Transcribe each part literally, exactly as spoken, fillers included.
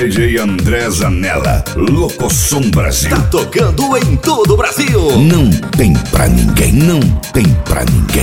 D J André Zanella, Locosom Brasil. Tá tocando em todo o Brasil. Não tem pra ninguém, não tem pra ninguém.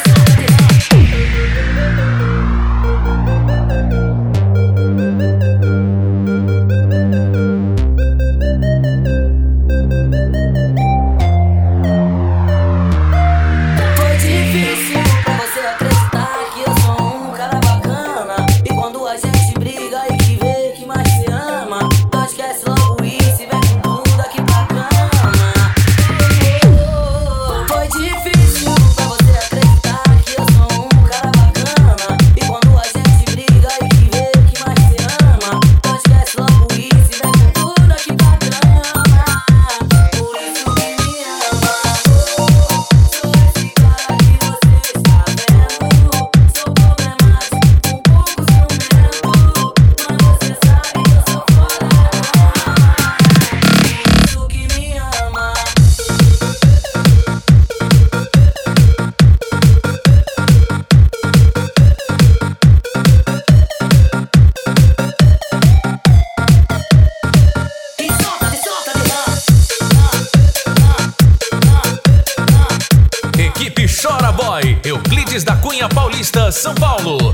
Chora Boy, Euclides da Cunha Paulista, São Paulo.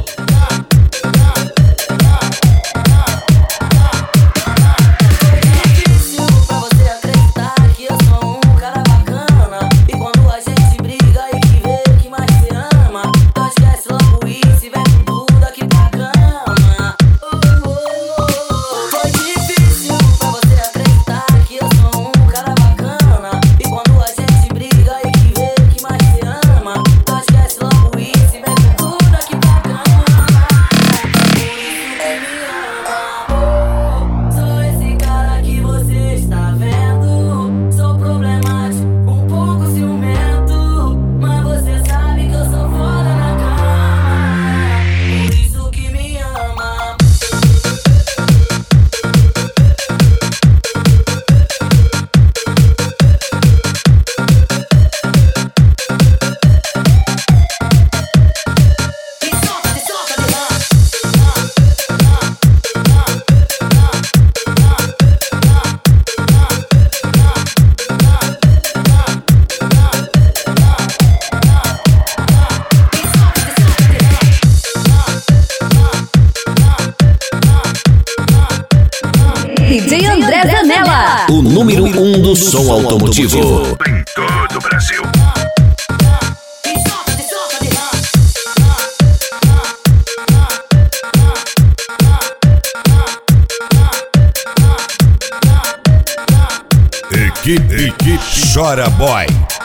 D J André Zanella, o número um do som automotivo em todo o Brasil. Equipe, equipe Chora Boy.